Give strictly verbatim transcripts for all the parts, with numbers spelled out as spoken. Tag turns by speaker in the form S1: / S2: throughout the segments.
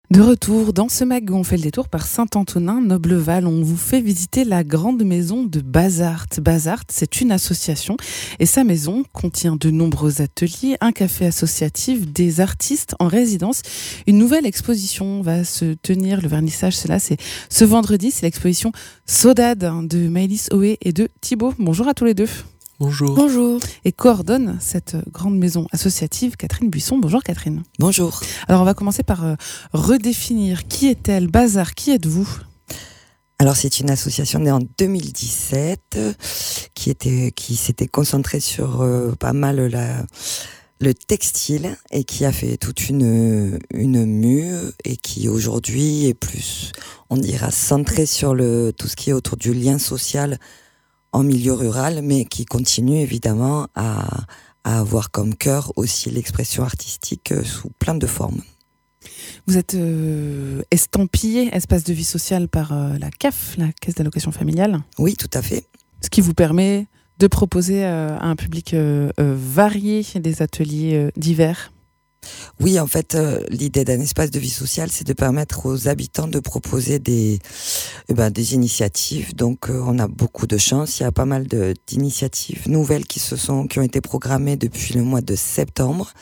S1: De retour dans ce mag où on fait le détour par Saint-Antonin, Nobleval, on vous fait visiter la grande maison de Bazart. Bazart, c'est une association et sa maison contient de nombreux ateliers, un café associatif, des artistes en résidence. Une nouvelle exposition va se tenir, le vernissage, c'est là, c'est ce vendredi, c'est l'exposition Saudade de Maëlys Ohé et de Thibaut. Bonjour à tous les deux.
S2: Bonjour.
S1: Bonjour. Et coordonne cette grande maison associative Catherine Buisson. Bonjour Catherine.
S3: Bonjour.
S1: Alors on va commencer par euh, redéfinir qui est-elle, Bazart, qui êtes-vous ?
S3: Alors c'est une association née en deux mille dix-sept qui était qui s'était concentrée sur euh, pas mal la le textile et qui a fait toute une une mue et qui aujourd'hui est plus, on dira, centrée sur le tout ce qui est autour du lien social en milieu rural, mais qui continue évidemment à, à avoir comme cœur aussi l'expression artistique sous plein de formes.
S1: Vous êtes euh, estampillé espace de vie sociale par euh, la C A F, la Caisse d'allocation familiale.
S3: Oui, tout à fait.
S1: Ce qui vous permet de proposer euh, à un public euh, euh, varié des ateliers euh, divers.
S3: Oui, en fait, euh, l'idée d'un espace de vie sociale, c'est de permettre aux habitants de proposer des, eh ben, des initiatives. Donc, euh, on a beaucoup de chance. Il y a pas mal de, d'initiatives nouvelles qui se sont, qui ont été programmées depuis le mois de septembre.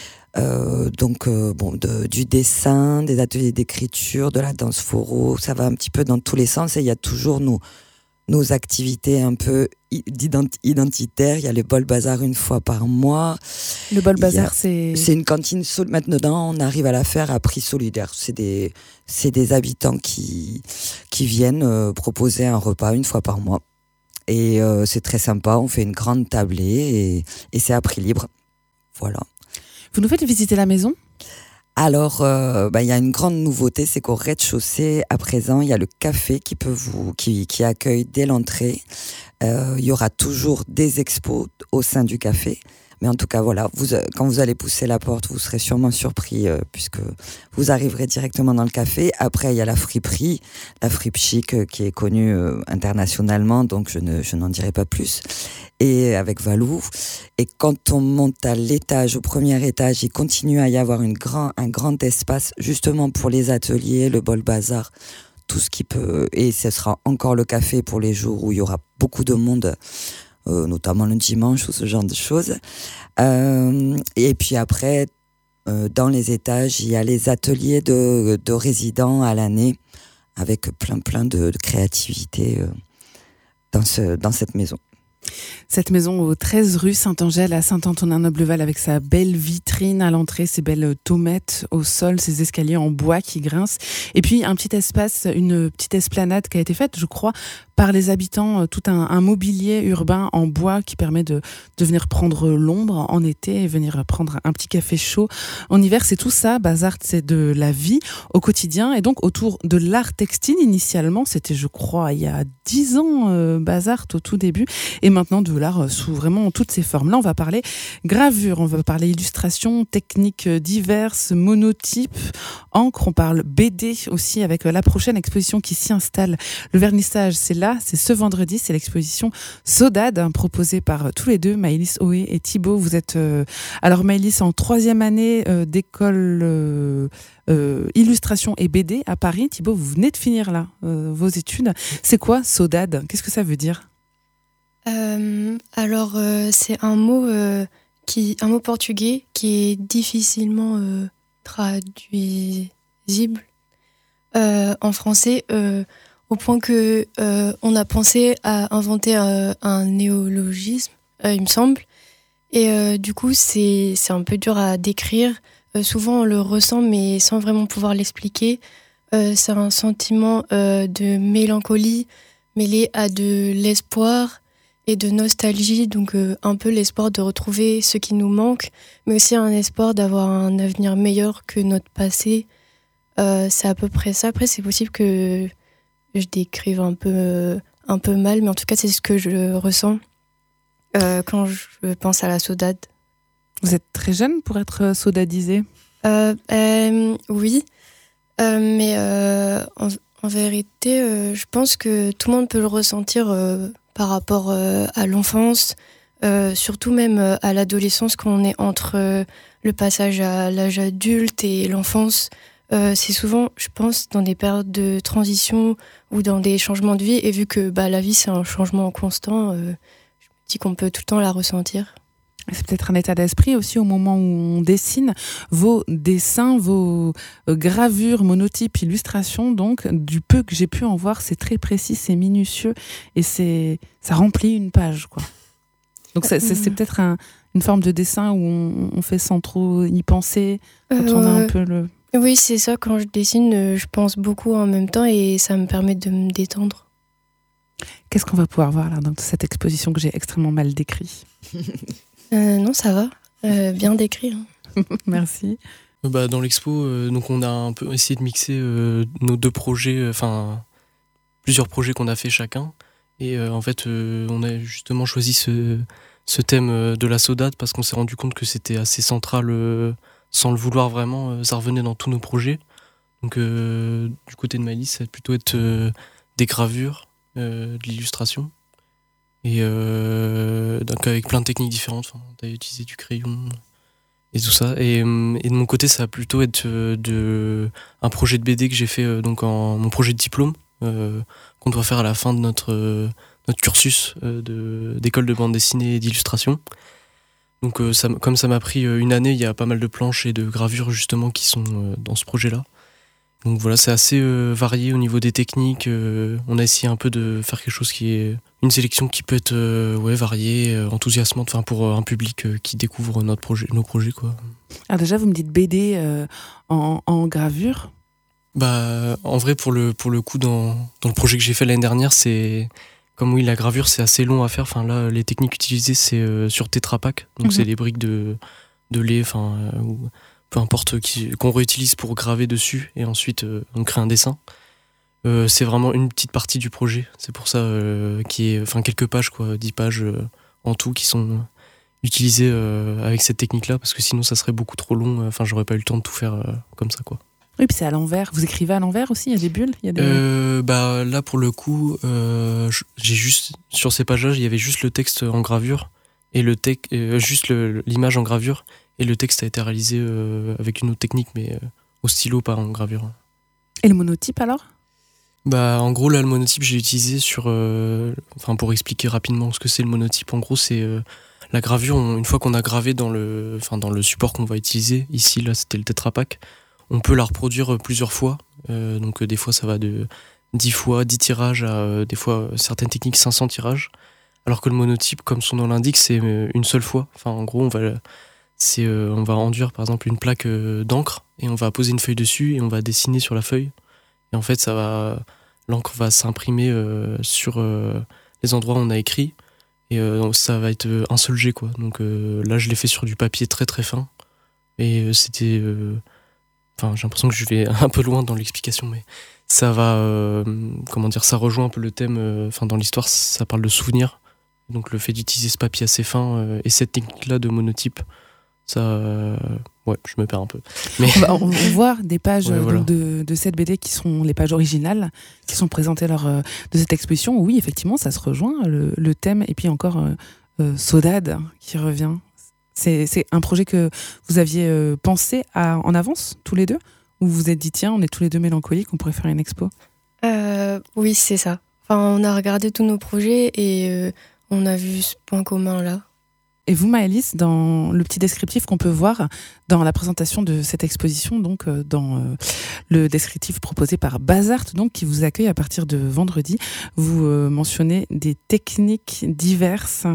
S3: Euh, donc, euh, bon, de, du dessin, des ateliers d'écriture, de la danse foro, ça va un petit peu dans tous les sens. Et il y a toujours nos nos activités un peu identitaires. Il y a le bol bazar une fois par mois.
S1: Le bol bazar,
S3: a,
S1: c'est...
S3: C'est une cantine. Sol... Maintenant, on arrive à la faire à prix solidaire. C'est des, c'est des habitants qui, qui viennent euh, proposer un repas une fois par mois. Et euh, c'est très sympa. On fait une grande tablée et, et c'est à prix libre. Voilà.
S1: Vous nous faites visiter la maison ?
S3: Alors, euh, bah, y a une grande nouveauté, c'est qu'au rez-de-chaussée, à présent, il y a le café qui peut vous, qui, qui accueille dès l'entrée. Il euh, y aura toujours des expos au sein du café. Mais en tout cas, voilà, vous, quand vous allez pousser la porte, vous serez sûrement surpris euh, puisque vous arriverez directement dans le café. Après, il y a la friperie, la fripe chic euh, qui est connue euh, internationalement, donc je, ne, je n'en dirai pas plus. Et avec Valou. Et quand on monte à l'étage, au premier étage, il continue à y avoir une grand, un grand espace justement pour les ateliers, le bol bazar, tout ce qui peut. Et ce sera encore le café pour les jours où il y aura beaucoup de monde. Euh, notamment le dimanche ou ce genre de choses. Euh, et puis après, euh, dans les étages, il y a les ateliers de, de résidents à l'année avec plein plein de, de créativité euh, dans, ce, dans cette maison.
S1: Cette maison au treize rue Saint-Angèle à Saint-Antonin-Nobleval avec sa belle vitrine à l'entrée, ses belles tomates au sol, ses escaliers en bois qui grincent. Et puis un petit espace, une petite esplanade qui a été faite, je crois, par les habitants, tout un, un mobilier urbain en bois qui permet de, de venir prendre l'ombre en été et venir prendre un petit café chaud en hiver. C'est tout ça, Bazart, c'est de la vie au quotidien. Et donc autour de l'art textile, initialement, c'était je crois il y a dix ans, euh, Bazart au tout début. Et maintenant de l'art sous vraiment toutes ses formes. Là, on va parler gravure, on va parler illustration, techniques diverses, monotypes, encre, on parle B D aussi avec la prochaine exposition qui s'y installe. Le vernissage, c'est là. C'est ce vendredi, c'est l'exposition Saudade, hein, proposée par tous les deux, Maëlys Ohé et Thibaut. Vous êtes, euh, alors Maëlys, en troisième année euh, d'école euh, euh, illustration et B D à Paris. Thibaut, vous venez de finir là euh, vos études. C'est quoi Saudade ? Qu'est-ce que ça veut dire ?
S4: euh, Alors, euh, c'est un mot, euh, qui, un mot portugais qui est difficilement euh, traduisible euh, en français. Euh, Au point que euh, on a pensé à inventer euh, un néologisme, euh, il me semble. Et euh, du coup, c'est, c'est un peu dur à décrire. Euh, souvent, on le ressent, mais sans vraiment pouvoir l'expliquer. Euh, c'est un sentiment euh, de mélancolie mêlé à de l'espoir et de nostalgie. Donc, euh, un peu l'espoir de retrouver ce qui nous manque, mais aussi un espoir d'avoir un avenir meilleur que notre passé. Euh, c'est à peu près ça. Après, c'est possible que je décrive un peu, un peu mal, mais en tout cas, c'est ce que je ressens euh, quand je pense à la saudade.
S1: Vous êtes très jeune pour être saudadisé ?
S4: euh, euh, Oui, euh, mais euh, en, en vérité, euh, je pense que tout le monde peut le ressentir euh, par rapport euh, à l'enfance, euh, surtout même euh, à l'adolescence, quand on est entre euh, le passage à l'âge adulte et l'enfance. euh, c'est souvent, je pense, dans des périodes de transition ou dans des changements de vie. Et vu que bah, la vie, c'est un changement constant, euh, je me dis qu'on peut tout le temps la ressentir.
S1: C'est peut-être un état d'esprit aussi au moment où on dessine. Vos dessins, vos gravures, monotypes, illustrations, donc, du peu que j'ai pu en voir, c'est très précis, c'est minutieux et c'est, ça remplit une page, quoi. Donc c'est, c'est, c'est peut-être un, une forme de dessin où on, on fait sans trop y penser, quand euh, on a un peu le...
S4: Oui, c'est ça, quand je dessine, je pense beaucoup en même temps et ça me permet de me détendre.
S1: Qu'est-ce qu'on va pouvoir voir là dans cette exposition que j'ai extrêmement mal décrit?
S4: Euh, non, ça va. Euh, bien décrit. Hein.
S1: Merci.
S2: Bah, dans l'expo, euh, donc on a un peu essayé de mixer euh, nos deux projets, enfin euh, plusieurs projets qu'on a fait chacun. Et euh, en fait, euh, on a justement choisi ce, ce thème euh, de la saudade parce qu'on s'est rendu compte que c'était assez central, euh, sans le vouloir vraiment. Euh, ça revenait dans tous nos projets. Donc euh, du côté de Maëlys, ça va plutôt être euh, des gravures, euh, de l'illustration. Et euh, donc avec plein de techniques différentes, enfin, t'as utilisé du crayon et tout ça. Et, et de mon côté, ça va plutôt être de, un projet de B D que j'ai fait, euh, donc en mon projet de diplôme, euh, qu'on doit faire à la fin de notre, euh, notre cursus euh, de, d'école de bande dessinée et d'illustration. Donc euh, ça, comme ça m'a pris une année, il y a pas mal de planches et de gravures justement qui sont euh, dans ce projet-là. Donc voilà, c'est assez euh, varié au niveau des techniques. Euh, on a essayé un peu de faire quelque chose qui est une sélection qui peut être euh, ouais, variée, euh, enthousiasmante, enfin pour euh, un public euh, qui découvre notre projet, nos projets, quoi.
S1: Alors déjà, vous me dites B D euh, en, en gravure.
S2: Bah, en vrai, pour le pour le coup, dans dans le projet que j'ai fait l'année dernière, c'est comme oui, la gravure c'est assez long à faire. Enfin là, les techniques utilisées c'est euh, sur Tetra Pak, donc mm-hmm. c'est des briques de de lait, enfin euh, ou peu importe, qui, qu'on réutilise pour graver dessus et ensuite euh, on crée un dessin. Euh, c'est vraiment une petite partie du projet. C'est pour ça euh, qu'il y a enfin, quelques pages, quoi, dix pages euh, en tout qui sont utilisées euh, avec cette technique-là, parce que sinon ça serait beaucoup trop long. Enfin, j'aurais pas eu le temps de tout faire euh, comme ça, quoi.
S1: Oui, puis c'est à l'envers. Vous écrivez à l'envers aussi? Il y a des bulles? Il y a des...
S2: Euh, bah, là, pour le coup, euh, j'ai juste, sur ces pages-là, il y avait juste le texte en gravure et le texte, euh, juste le, l'image en gravure. Et le texte a été réalisé euh, avec une autre technique, mais euh, au stylo, pas en gravure.
S1: Et le monotype alors?
S2: Bah, en gros, là, le monotype, j'ai utilisé sur. Euh, enfin, pour expliquer rapidement ce que c'est le monotype, en gros, c'est euh, la gravure. On, une fois qu'on a gravé dans le, enfin, dans le support qu'on va utiliser, ici, là, c'était le Tetra Pak, on peut la reproduire plusieurs fois. Euh, donc, euh, des fois, ça va de dix fois, dix tirages à euh, des fois, certaines techniques, cinq cents tirages. Alors que le monotype, comme son nom l'indique, c'est euh, une seule fois. Enfin, en gros, on va. C'est, euh, on va enduire par exemple une plaque euh, d'encre et on va poser une feuille dessus et on va dessiner sur la feuille. Et en fait, ça va, l'encre va s'imprimer euh, sur euh, les endroits où on a écrit et euh, ça va être un seul jet, quoi. Donc euh, là, je l'ai fait sur du papier très très fin et euh, c'était. Enfin, euh, j'ai l'impression que je vais un peu loin dans l'explication, mais ça va, euh, comment dire, ça rejoint un peu le thème. Enfin, euh, dans l'histoire, ça parle de souvenirs. Donc le fait d'utiliser ce papier assez fin euh, et cette technique-là de monotype. Ça, euh, ouais, je me perds un peu. Mais...
S1: On, va, on, on voit des pages
S2: ouais, voilà.
S1: donc de, de cette B D qui sont les pages originales, qui sont présentées lors euh, de cette exposition. Oui, effectivement, ça se rejoint, le, le thème. Et puis encore, euh, euh, Saudade qui revient. C'est, c'est un projet que vous aviez euh, pensé à, en avance, tous les deux? Ou vous vous êtes dit, tiens, on est tous les deux mélancoliques, on pourrait faire une expo?
S4: euh, Oui, c'est ça. Enfin, on a regardé tous nos projets et euh, on a vu ce point commun-là.
S1: Et vous, Maëlys, dans le petit descriptif qu'on peut voir dans la présentation de cette exposition, donc euh, dans euh, le descriptif proposé par Bazart, donc qui vous accueille à partir de vendredi, vous euh, mentionnez des techniques diverses.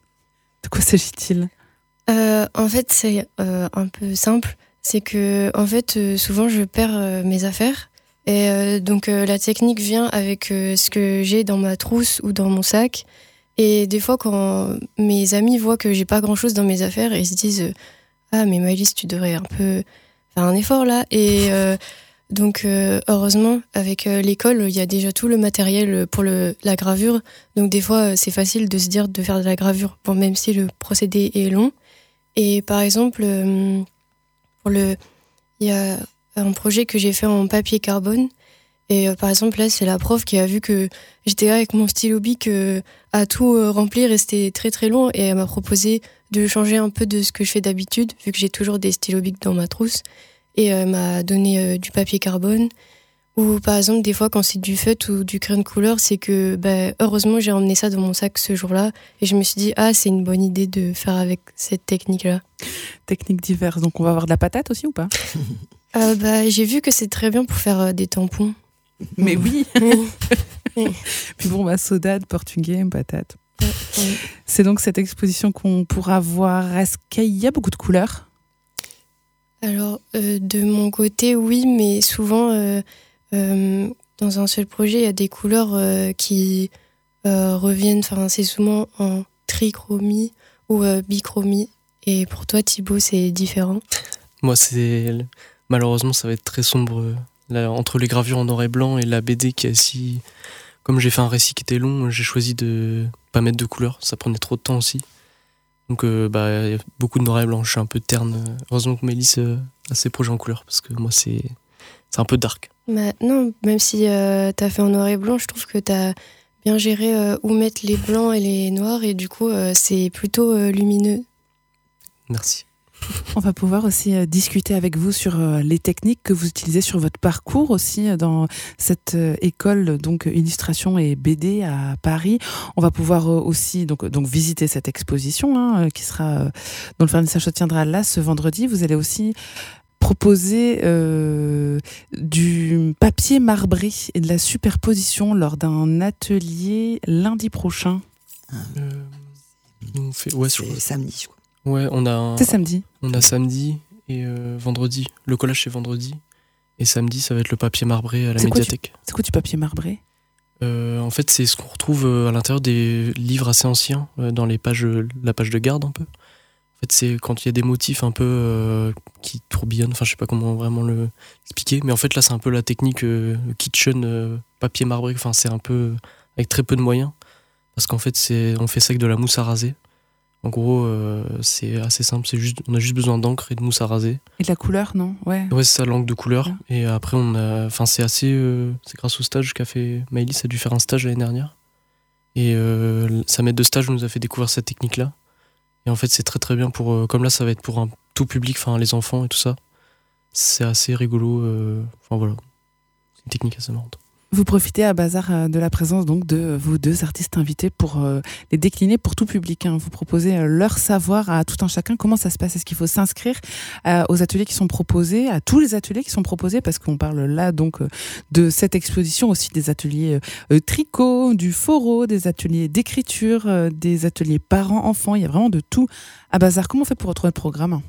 S1: De quoi s'agit-il?
S4: euh, En fait, c'est euh, un peu simple. C'est que, en fait, euh, souvent je perds euh, mes affaires. Et euh, donc euh, la technique vient avec euh, ce que j'ai dans ma trousse ou dans mon sac. Et des fois, quand mes amis voient que j'ai pas grand-chose dans mes affaires, ils se disent euh, « Ah, mais Maëlys, tu devrais un peu faire un effort, là !» Et euh, donc, euh, heureusement, avec euh, l'école, il y a déjà tout le matériel pour le, la gravure. Donc, des fois, c'est facile de se dire de faire de la gravure, bon, même si le procédé est long. Et par exemple, euh, pour le, il y a un projet que j'ai fait en papier carbone. Et euh, par exemple, là, c'est la prof qui a vu que j'étais là avec mon stylo bic euh, à tout euh, remplir et c'était très très long. Et elle m'a proposé de changer un peu de ce que je fais d'habitude, vu que j'ai toujours des stylos bic dans ma trousse. et euh, m'a donné euh, du papier carbone. Ou par exemple, des fois, quand c'est du feutre ou du crayon de couleur, c'est que bah, heureusement, j'ai emmené ça dans mon sac ce jour-là. Et je me suis dit, ah, c'est une bonne idée de faire avec cette technique-là.
S1: Techniques diverses. Donc, on va avoir de la patate aussi ou pas?
S4: euh, bah, J'ai vu que c'est très bien pour faire euh, des tampons.
S1: Mais oui.
S4: Oui.
S1: Puis bon, bah, soda, portugais, patate.
S4: Oui.
S1: C'est donc cette exposition qu'on pourra voir. Est-ce qu'il y a beaucoup de couleurs?
S4: Alors, euh, de mon côté, oui, mais souvent... Euh, Euh, dans un seul projet, il y a des couleurs euh, qui euh, reviennent, enfin, c'est souvent en trichromie ou euh, bichromie. Et pour toi, Thibaut, c'est différent?
S2: Moi, c'est malheureusement, ça va être très sombre. Là, entre les gravures en noir et blanc et la B D qui est si... Comme j'ai fait un récit qui était long, j'ai choisi de pas mettre de couleurs. Ça prenait trop de temps aussi. Donc, euh, bah, y a beaucoup de noir et blanc. Je suis un peu terne. Heureusement que Maëlys euh, a ses projets en couleur parce que moi, c'est c'est un peu dark.
S4: Bah, non, même si euh, t'as fait en noir et blanc, je trouve que t'as bien géré euh, où mettre les blancs et les noirs, et du coup, euh, c'est plutôt euh, lumineux.
S2: Merci.
S1: On va pouvoir aussi euh, discuter avec vous sur euh, les techniques que vous utilisez sur votre parcours aussi euh, dans cette euh, école donc illustration et B D à Paris. On va pouvoir euh, aussi donc donc visiter cette exposition hein, euh, qui sera euh, dont le vernissage se tiendra là ce vendredi. Vous allez aussi proposer euh, du papier marbré et de la superposition lors d'un atelier lundi prochain.
S2: Euh, on fait, ouais,
S3: c'est
S2: sur...
S3: samedi, je crois.
S2: Ouais, on a. Un...
S1: C'est samedi.
S2: On a samedi et euh, vendredi. Le collage c'est vendredi et samedi ça va être le papier marbré à la
S1: c'est
S2: médiathèque.
S1: Quoi, tu... C'est quoi du papier marbré?
S2: euh, En fait, c'est ce qu'on retrouve à l'intérieur des livres assez anciens, euh, dans les pages, la page de garde un peu. En fait, c'est quand il y a des motifs un peu euh, qui tourbillonnent, enfin je sais pas comment vraiment le expliquer, mais en fait là c'est un peu la technique euh, kitchen euh, papier marbré, enfin c'est un peu avec très peu de moyens, parce qu'en fait c'est, on fait ça avec de la mousse à raser. En gros euh, c'est assez simple, c'est juste, on a juste besoin d'encre et de mousse à raser.
S1: Et de la couleur, non? Ouais.
S2: Ouais, c'est ça, l'encre de couleur.
S1: Ouais.
S2: Et après on a, enfin c'est assez, euh, c'est grâce au stage qu'a fait Maëlys, a dû faire un stage l'année dernière. Et euh, sa maître de stage nous a fait découvrir cette technique-là. Et en fait, c'est très très bien pour. Euh, comme là, ça va être pour un tout public, enfin les enfants et tout ça. C'est assez rigolo. Euh, enfin voilà. C'est une technique assez marrante.
S1: Vous profitez à Bazar de la présence donc de vos deux artistes invités pour euh, les décliner pour tout public. Hein. Vous proposez euh, leur savoir à tout un chacun. Comment ça se passe? Est-ce qu'il faut s'inscrire euh, aux ateliers qui sont proposés, à tous les ateliers qui sont proposés? Parce qu'on parle là donc euh, de cette exposition aussi des ateliers euh, tricot, du foro, des ateliers d'écriture, euh, des ateliers parents-enfants. Il y a vraiment de tout à Bazar. Comment on fait pour retrouver le programme?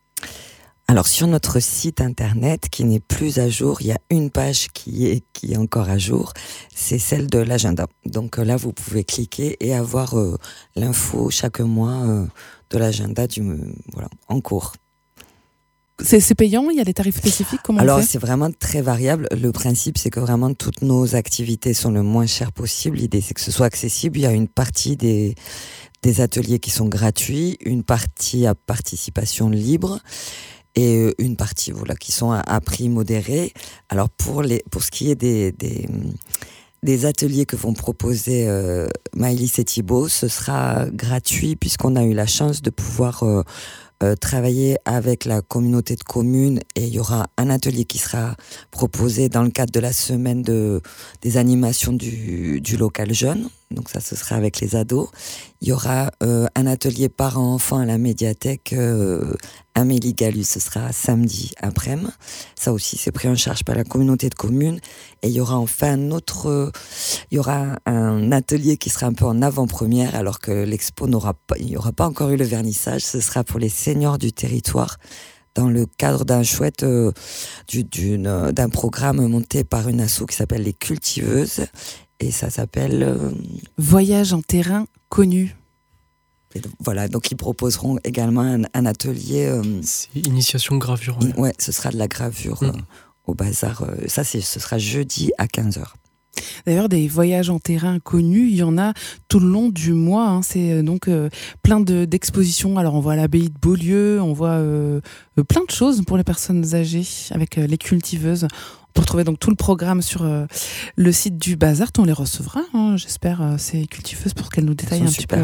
S3: Alors sur notre site internet qui n'est plus à jour, il y a une page qui est, qui est encore à jour, c'est celle de l'agenda. Donc là vous pouvez cliquer et avoir euh, l'info chaque mois euh, de l'agenda du, euh, voilà, en cours.
S1: C'est, c'est payant? Il y a des tarifs spécifiques? Comment
S3: Alors
S1: on fait?
S3: c'est vraiment très variable. Le principe c'est que vraiment toutes nos activités sont le moins chères possible. L'idée c'est que ce soit accessible. Il y a une partie des, des ateliers qui sont gratuits, une partie à participation libre, et une partie voilà, qui sont à, à prix modéré. Alors pour, les, pour ce qui est des, des, des ateliers que vont proposer euh, Maëlys et Thibaut, ce sera gratuit puisqu'on a eu la chance de pouvoir euh, euh, travailler avec la communauté de communes, et il y aura un atelier qui sera proposé dans le cadre de la semaine de, des animations du, du local jeune. Donc ça, ce sera avec les ados. Il y aura euh, un atelier parents-enfants à la médiathèque euh, Amélie Galus, ce sera samedi après-midi. Ça aussi, c'est pris en charge par la communauté de communes. Et il y aura enfin un autre... Euh, il y aura un atelier qui sera un peu en avant-première, alors que l'expo n'aura pas... Il n'y aura pas encore eu le vernissage. Ce sera pour les seniors du territoire, dans le cadre d'un chouette... Euh, du, d'une, d'un programme monté par une asso qui s'appelle Les Cultiveuses. Et ça s'appelle... Euh...
S1: Voyage en terrain connu.
S3: Et donc, voilà, donc ils proposeront également un, un atelier... Euh...
S2: C'est initiation gravure. Ouais,
S3: ouais ce sera de la gravure mmh. euh, au Bazar. Euh, ça, c'est, ce sera jeudi à quinze heures.
S1: D'ailleurs, des voyages en terrain connus, il y en a tout le long du mois. Hein. C'est donc euh, plein de, d'expositions. Alors, on voit l'abbaye de Beaulieu, on voit euh, plein de choses pour les personnes âgées avec euh, les cultiveuses. On peut retrouver donc tout le programme sur euh, le site du Bazar. On les recevra, hein, j'espère, euh, ces cultiveuses, pour qu'elles nous détaillent un
S3: super,
S1: petit peu
S3: ouais.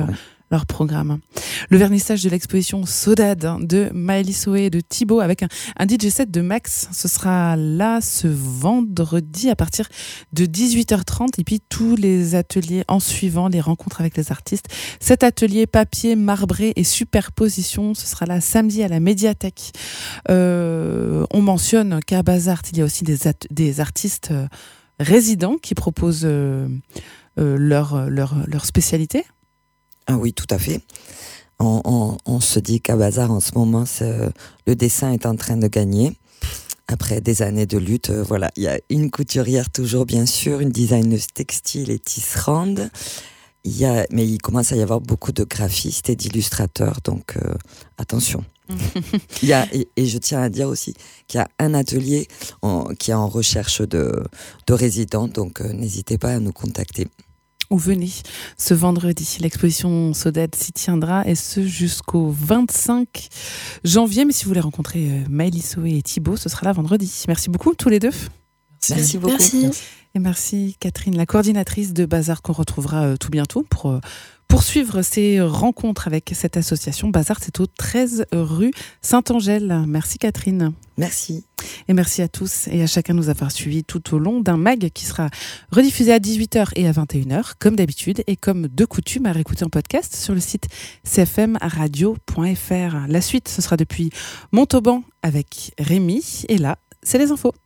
S1: leur programme. Le vernissage de l'exposition Saudade de Maëlys Soé et de Thibaut avec un, un D J set de Max. Ce sera là ce vendredi à partir de dix-huit heures trente. Et puis tous les ateliers en suivant, les rencontres avec les artistes. Cet atelier papier, marbré et superposition, ce sera là samedi à la médiathèque. Euh, on mentionne qu'à Bazart, il y a aussi des, at- des artistes euh, résidents qui proposent euh, euh, leur, leur, leur spécialité.
S3: Ah oui, tout à fait. On, on, on se dit qu'à Bazart, en ce moment, c'est, le dessin est en train de gagner. Après des années de lutte, euh, voilà, il y a une couturière toujours, bien sûr, une designeuse textile et tisserande. Il y a, mais il commence à y avoir beaucoup de graphistes et d'illustrateurs, donc euh, attention. il y a, et, et je tiens à dire aussi qu'il y a un atelier en, qui est en recherche de, de résidents, donc euh, n'hésitez pas à nous contacter.
S1: Ou venez ce vendredi. L'exposition Saudade s'y tiendra et ce jusqu'au vingt-cinq janvier. Mais si vous voulez rencontrer Maëlys Soé et Thibaut, ce sera là vendredi. Merci beaucoup tous les deux.
S3: Merci, Merci beaucoup.
S4: Merci.
S1: Et merci Catherine, la coordinatrice de Bazart qu'on retrouvera euh, tout bientôt pour euh, poursuivre ces rencontres avec cette association. Bazart, c'est au treize rue Saint-Angèle. Merci Catherine.
S3: Merci.
S1: Et merci à tous et à chacun de nous avoir suivis tout au long d'un mag qui sera rediffusé à dix-huit heures et à vingt et une heures, comme d'habitude, et comme de coutume, à réécouter en podcast sur le site c f m radio point f r. La suite, ce sera depuis Montauban avec Rémi. Et là, c'est les infos.